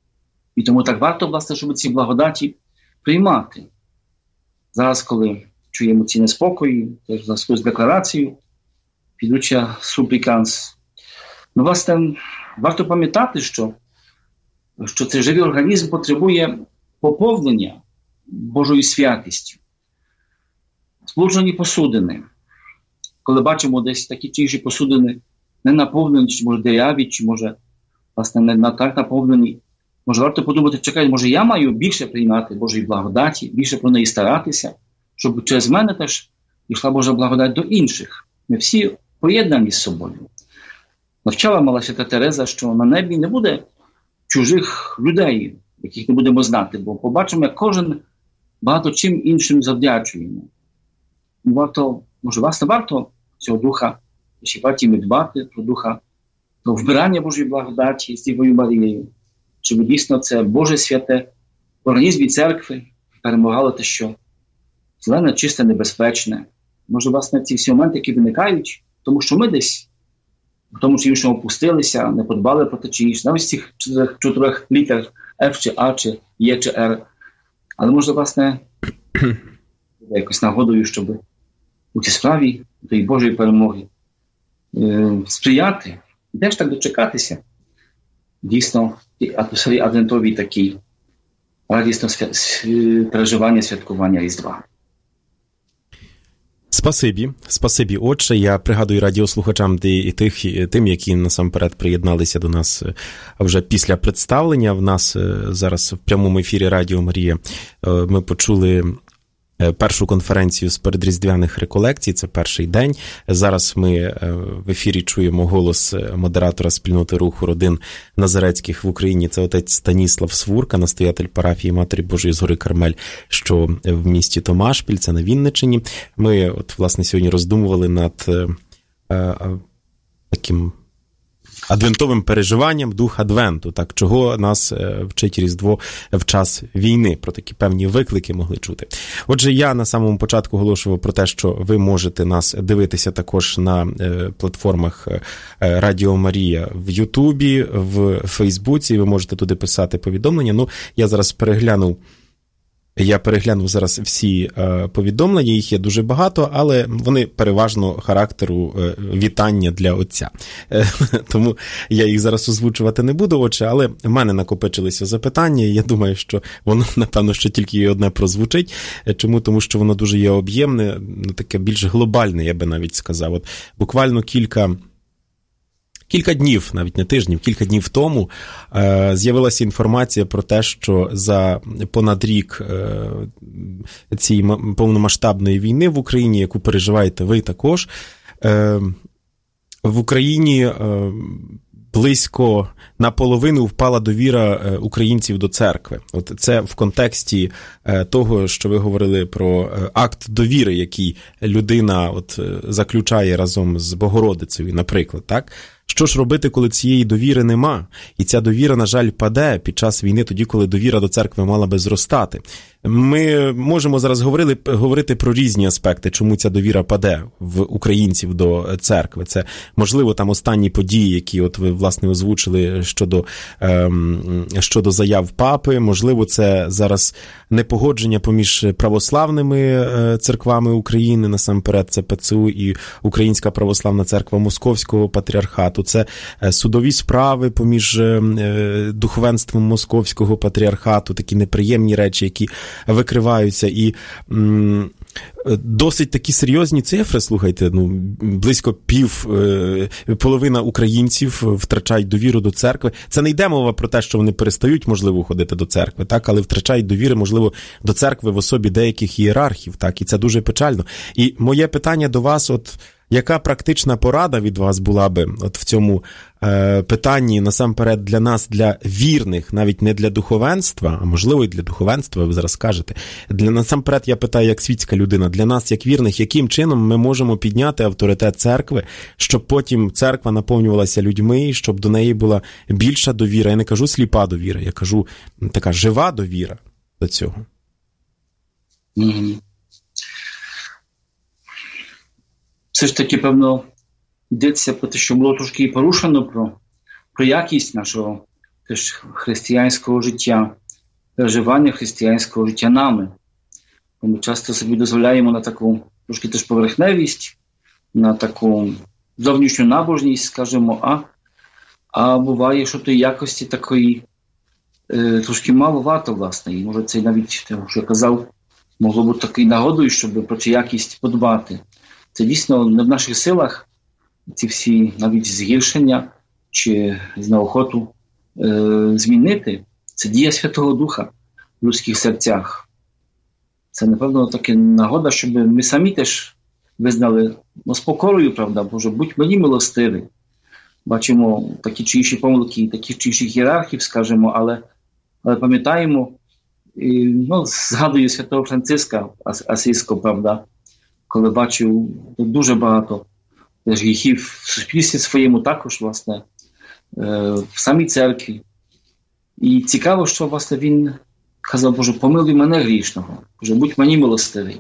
І тому так варто, власне, щоб ці благодаті приймати. Зараз, коли чуємо ці неспокої, теж в зв'язку з декларацією, підуча супіканс. Ну, власне, варто пам'ятати, що, що цей живий організм потребує поповнення Божою святістю. Сполучені посудини. Коли бачимо десь такі чи інші посудини не наповнені, чи може диряві, чи може, власне, не так наповнені, може варто подумати, чекай, може я маю більше приймати Божої благодаті, більше про неї старатися, щоб через мене теж йшла Божа благодать до інших. Ми всі поєднані з собою. Навчала мала свята Тереза, що на небі не буде чужих людей, яких не будемо знати, бо побачимо, як кожен багато чим іншим завдячуємо. Варто, може, власне, варто цього духа Фатіми дбати, про духа, про вбирання Божої благодаті з Дівою Марією, щоб дійсно це Боже святе в організмі церкви перемагало те, що зелене, чисте, небезпечне. Може, власне, ці всі моменти, які виникають, тому що ми десь в тому чи іншому опустилися, не подбали про те чи інше, навіть з цих чотирьох, чотирьох літер F чи А, чи Є, чи Р. Але, може, власне, якось нагодою, щоб у цій справі тої Божої перемоги е, сприяти, і теж так дочекатися. Дійсно, атмосфері адвентовій такій радісно свя- переживання, святкування Різдва. Спасибі, спасибі, отче. Я пригадую радіослухачам і тих, і тим, які насамперед приєдналися до нас вже після представлення. В нас зараз в прямому ефірі Радіо Марія ми почули першу конференцію з передріздвяних реколекцій, це перший день. Зараз ми в ефірі чуємо голос модератора спільноти руху родин Назарецьких в Україні. Це отець Станіслав Свурка, настоятель парафії Матері Божої з гори Кармель, що в місті Томашпіль, це на Вінниччині. Ми, от, власне, сьогодні роздумували над е, е, таким адвентовим переживанням дух Адвенту, так, чого нас вчить Різдво в час війни, про такі певні виклики могли чути. Отже, я на самому початку оголошував про те, що ви можете нас дивитися також на платформах Радіо Марія в Ютубі, в Фейсбуці, ви можете туди писати повідомлення. Ну, я зараз переглянув Я переглянув зараз всі е, повідомлення, їх є дуже багато, але вони переважно характеру е, вітання для отця. Е, тому я їх зараз озвучувати не буду, отже, але в мене накопичилися запитання, і я думаю, що воно, напевно, ще тільки одне прозвучить. Чому? Тому що воно дуже є об'ємне, ну, таке більш глобальне, я би навіть сказав. От буквально кілька... Кілька днів, навіть не тижнів, кілька днів тому е, з'явилася інформація про те, що за понад рік е, цієї повномасштабної війни в Україні, яку переживаєте ви також, е, в Україні е, близько наполовину впала довіра українців до церкви. От це в контексті того, що ви говорили про акт довіри, який людина от заключає разом з Богородицею, наприклад, так? Що ж робити, коли цієї довіри нема? І ця довіра, на жаль, паде під час війни, тоді, коли довіра до церкви мала би зростати. Ми можемо зараз говорили, говорити про різні аспекти, чому ця довіра паде в українців до церкви. Це, можливо, там останні події, які от ви, власне, озвучили щодо, ем, щодо заяв папи. Можливо, це зараз непогодження поміж православними церквами України, насамперед це ПЦУ і Українська православна церква Московського патріархату. Це судові справи поміж духовенством Московського патріархату, такі неприємні речі, які викриваються. І м, досить такі серйозні цифри, слухайте, ну, близько пів, е, половина українців втрачають довіру до церкви. Це не йде мова про те, що вони перестають, можливо, ходити до церкви, так, але втрачають довіри, можливо, до церкви в особі деяких ієрархів, так, і це дуже печально. І моє питання до вас, от, яка практична порада від вас була би от в цьому е, питанні, насамперед, для нас, для вірних, навіть не для духовенства, а можливо і для духовенства, ви зараз скажете. Для, насамперед, я питаю, як світська людина, для нас, як вірних, яким чином ми можемо підняти авторитет церкви, щоб потім церква наповнювалася людьми, щоб до неї була більша довіра. Я не кажу сліпа довіра, я кажу така жива довіра до цього. Mm-hmm. Все ж таки, певно, йдеться про те, що було трошки і порушено про, про якість нашого теж християнського життя, переживання християнського життя нами. Ми часто собі дозволяємо на таку трошки теж поверхневість, на таку зовнішню набожність, скажімо, а, а буває, що тої якості такої е, трошки маловато, власне. І може це навіть, те, що я казав, могло бути такою нагодою, щоб про цю якість подбати. Це дійсно не в наших силах, ці всі навіть згіршення чи знеохоту е, змінити. Це дія Святого Духа в людських серцях. Це, напевно, така нагода, щоб ми самі теж визнали, ну, з покорою, правда, Боже, будь мені милостивий. Бачимо такі чи інші помилки, таких чи інших ієрархів, скажімо, але, але пам'ятаємо, і, ну, згадую святого Франциска Асійського, правда, коли бачив дуже багато гріхів в суспільстві своєму також, власне, в самій церкві. І цікаво, що, власне, він казав, Боже, помилуй мене грішного, Боже, будь мені милостивий.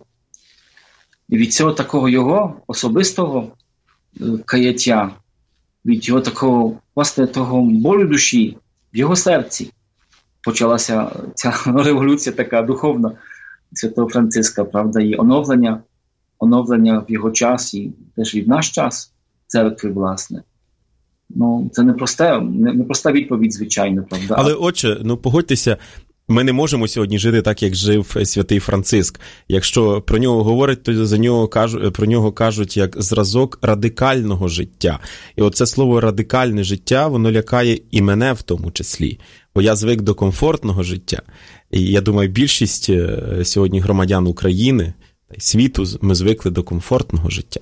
І від цього такого його особистого каяття, від його такого, власне, того болю душі в його серці почалася ця революція така духовна святого Франциска, правда, і оновлення оновлення в його час і теж і в наш час церкви, власне. Ну, це не проста, не, не проста відповідь, звичайно, правда. Але, отче, ну, погодьтеся, ми не можемо сьогодні жити так, як жив святий Франциск. Якщо про нього говорять, то за нього кажуть, про нього кажуть як зразок радикального життя. І оце слово «радикальне життя», воно лякає і мене в тому числі. Бо я звик до комфортного життя. І я думаю, більшість сьогодні громадян України та й світу, ми звикли до комфортного життя.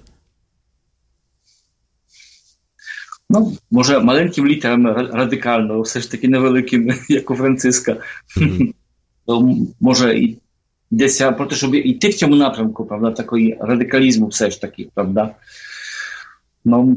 Ну, може, маленьким літерами радикально, все ж таки невеликим, як у Франциска. Mm-hmm. То, може, і йдеться про те, щоб йти в цьому напрямку, правда, такої радикалізму все ж таки, правда. Ну,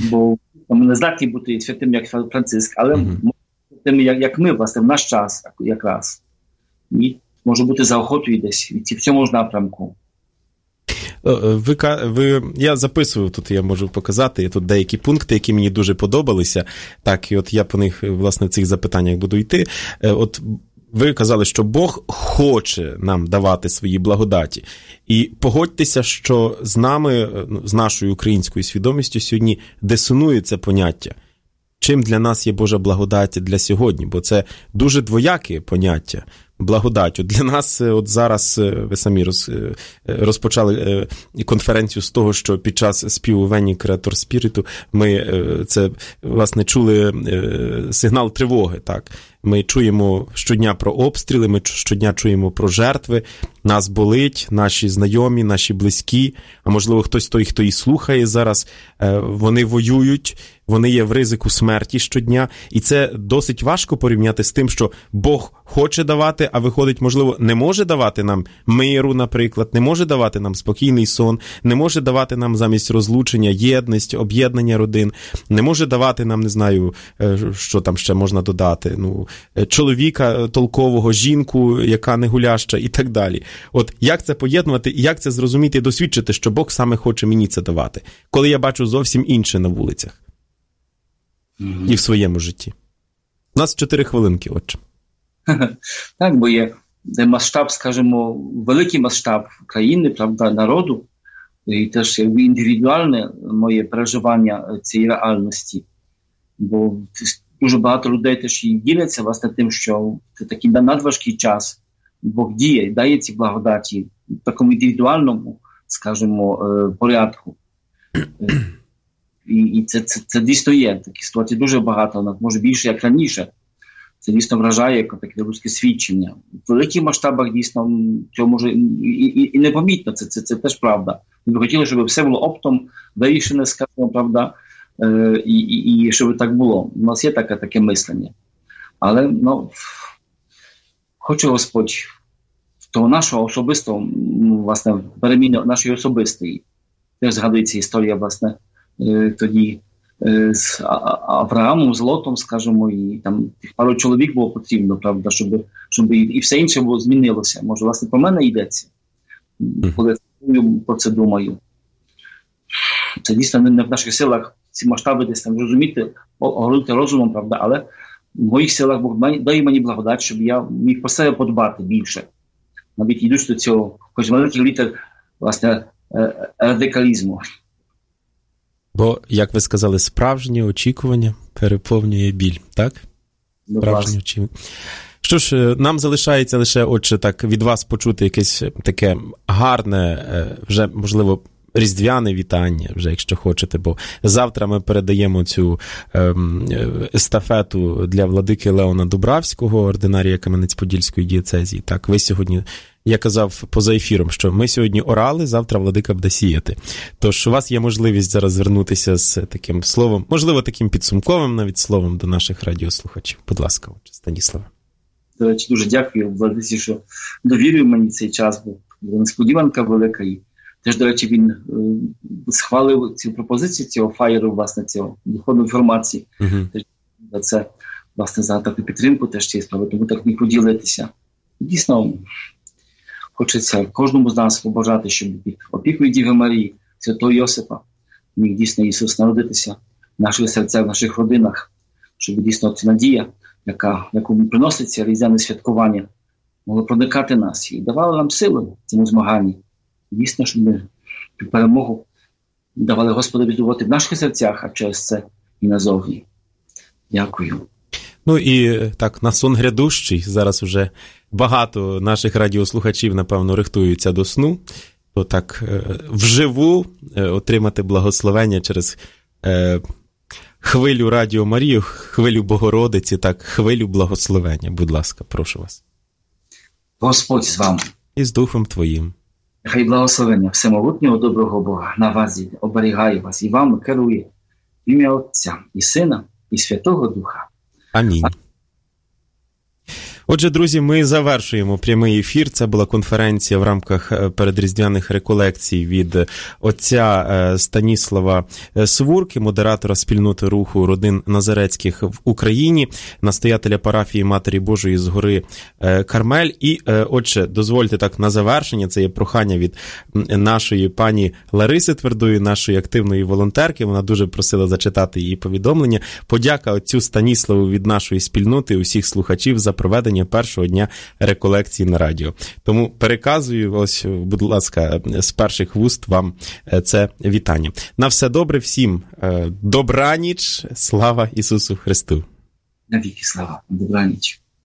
Бо ми не здатні бути святим, як Франциск, але mm-hmm. тими, як, як ми, власне, в наш час якраз. І може бути заохотою десь в цьому ж напрямку. Ви, ви, я записую, тут я можу показати, тут деякі пункти, які мені дуже подобалися, так, і от я по них, власне, в цих запитаннях буду йти. От ви казали, що Бог хоче нам давати свої благодаті. І погодьтеся, що з нами, з нашою українською свідомістю сьогодні дисонує це поняття. Чим для нас є Божа благодать для сьогодні? Бо це дуже двояке поняття. Благодать. От для нас от зараз, ви самі роз, розпочали конференцію з того, що під час співу Вені Креатор Спіриту ми це, власне, чули сигнал тривоги, так? Ми чуємо щодня про обстріли, ми щодня чуємо про жертви, нас болить, наші знайомі, наші близькі, а можливо хтось той, хто і слухає зараз, вони воюють, вони є в ризику смерті щодня, і це досить важко порівняти з тим, що Бог хоче давати, а виходить, можливо, не може давати нам миру, наприклад, не може давати нам спокійний сон, не може давати нам замість розлучення єдність, об'єднання родин, не може давати нам, не знаю, що там ще можна додати, ну, чоловіка толкового, жінку, яка не гуляща і так далі. От як це поєднувати і як це зрозуміти і досвідчити, що Бог саме хоче мені це давати, коли я бачу зовсім інше на вулицях mm-hmm. і в своєму житті. У нас чотири хвилинки, отче. Так, бо є масштаб, скажімо, великий масштаб країни, правда, народу, і теж якби індивідуальне моє переживання цієї реальності. Бо дуже багато людей теж і діляться, власне, тим, що це такий надважкий час. Бог діє, дає ці благодаті в такому індивідуальному, скажімо, порядку. І, і це, це, це дійсно є. Такі ситуації дуже багато, може більше, як раніше. Це дійсно вражає, як таке людське свідчення. В великих масштабах дійсно цього може і, і, і непомітно, це, це, це теж правда. Ми б хотіли, щоб все було оптом вирішене, скажімо, правда, е, і, і, і щоб так було. У нас є таке, таке мислення. Але, ну, хоче Господь того нашого особистого, власне, переміни нашої особистої. Теж згадується історія, власне, тоді з Авраамом, з Лотом, скажімо, і там тих пару чоловік було потрібно, правда, щоб, щоб і, і все інше було змінилося. Може, власне, про мене йдеться, коли я про це думаю. Це дійсно не в наших силах ці масштаби десь там розуміти, говорити розумом, правда, але в моїх силах Бог дає мені благодать, щоб я міг про себе подбати більше. Навіть йдуть до цього, хоч маленьких літер, власне, радикалізму. Бо, як ви сказали, справжнє очікування переповнює біль, так? Справжнє очікування. Що ж, нам залишається лише, отже, так, від вас почути якесь таке гарне, вже, можливо, різдвяне вітання, вже якщо хочете, бо завтра ми передаємо цю ем, естафету для владики Леона Дубравського, ординарія Кам'янець-Подільської дієцезії. Так, ви сьогодні, я казав поза ефіром, що ми сьогодні орали, завтра владика буде сіяти. Тож у вас є можливість зараз звернутися з таким словом, можливо, таким підсумковим навіть словом до наших радіослухачів. Будь ласка, отче Станіславе. До речі, дуже дякую владиці, що довірив мені цей час, бо несподіванка велика. І теж, до речі, він е, схвалив цю пропозицію цього фаєру, власне, цього духовної інформації. Uh-huh. Теж за це, власне, за таку підтримку теж цієї справи, тому так міг поділитися. Дійсно, хочеться кожному з нас побажати, щоб під опікою Діви Марії, Святого Йосипа, міг дійсно Ісус народитися в наших серцях, в наших родинах, щоб дійсно ця надія, яка, яку приноситься різдвяне святкування, могла проникати нас і давала нам сили в цьому змаганні. Дійсно, щоб ми перемогу давали Господу відбувати в наших серцях, а через це і назовні. Дякую. Ну і так, на сон грядущий, зараз вже багато наших радіослухачів, напевно, рихтуються до сну, то так вживу отримати благословення через е, хвилю Радіо Марію, хвилю Богородиці, так, хвилю благословення. Будь ласка, прошу вас. Господь з вами. І з Духом Твоїм. Хай благословення всемогутнього доброго Бога на вас зійде, оберігає вас і вами керує в ім'я Отця і Сина і Святого Духа. Амінь. Отже, друзі, ми завершуємо прямий ефір. Це була конференція в рамках передріздвяних реколекцій від отця Станіслава Свурки, модератора спільноти руху родин Назарецьких в Україні, настоятеля парафії Матері Божої з гори Кармель. І, отже, дозвольте так на завершення, це є прохання від нашої пані Лариси Твердої, нашої активної волонтерки. Вона дуже просила зачитати її повідомлення. Подяка отцю Станіславу від нашої спільноти, усіх слухачів за проведення першого дня реколекції на радіо. Тому переказую, ось, будь ласка, з перших вуст вам це вітання. На все добре всім. Добраніч. Слава Ісусу Христу. Навіки слава. Добраніч.